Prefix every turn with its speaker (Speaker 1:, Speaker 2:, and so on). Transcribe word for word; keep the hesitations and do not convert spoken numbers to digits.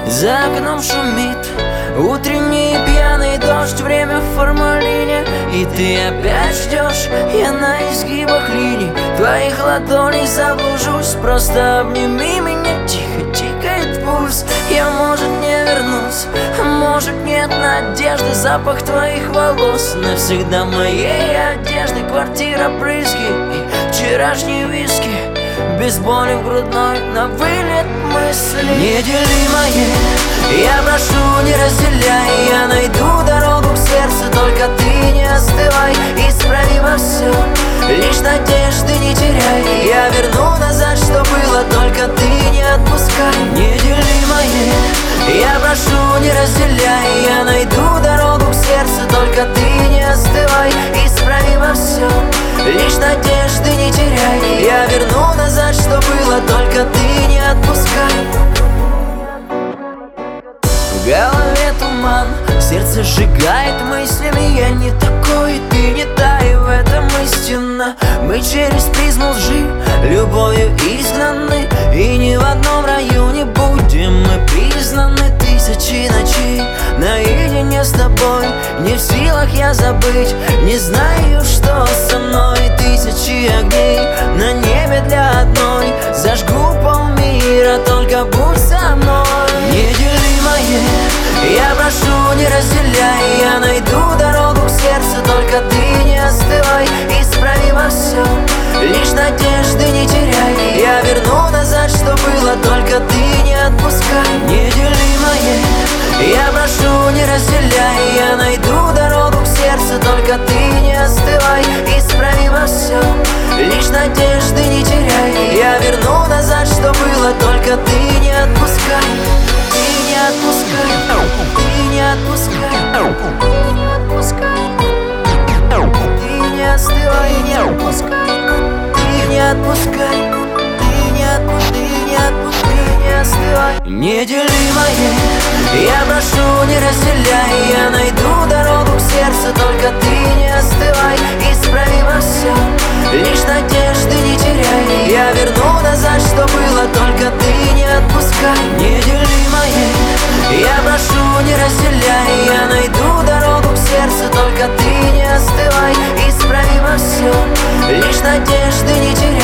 Speaker 1: За окном шумит утренний пьяный дождь, время в формалине, и ты опять ждешь, я на изгибах линий твоих ладоней заблужусь. Просто обними меня, тихо тикает пульс. Я, может, не вернусь, может, нет надежды. Запах твоих волос навсегда моей одежды. Квартира, брызги и вчерашние виски, без боли в грудной, на вылет мысли. Неделимое, я прошу, не разделяй. Я найду дорогу к сердцу, только ты не остывай. Исправи во всем, лишь надежды не теряй. Я верну назад, что было, только ты не отпускай. Неделимое, я прошу, не разделяй. Я найду дорогу к сердцу, только ты не остывай. Исправи во всем, лишь надежды не теряй. Я верну назад, что было, только ты не отпускай. В голове туман, сердце сжигает мыслями. Я не такой, ты не та, и в этом истина. Мы через призму лжи любовью изгнаны, и ни в одном районе будем мы признаны. Тысячи ночей наедине с тобой, не в силах я забыть, не знаю, что со мной. Тысячи огней на небе для одной, зажгу полмира, только будь со мной. Неделимое, я прошу, не разделяй. Я найду дорогу к сердцу, только ты не остывай. Исправи во всем, лишь надежды не теряй. Я верну назад, что было, только ты не отпускай. Неделимое, я прошу, не разделяй. Я найду дорогу к сердцу, только ты не остывай. Исправи во всем, лишь надежды не теряй. Я верну назад, что было, только ты не отпускай. Ты не отпускай, ты не отпускай, ты не остывай, не отпускай, ты не отпускай, ты не отпускай, ты не отпускай, не остывай. Неделимое, я прошу, не разделяй. Я найду дорогу к сердцу, только ты не остывай. Исправи во всем, лишь надежды не теряй. Я верну назад, что было, только ты не отпускай. Неделимое, я прошу, не разделяй. Я найду дорогу к сердцу, только ты не остывай. Исправи во всем, лишь надежды не теряй.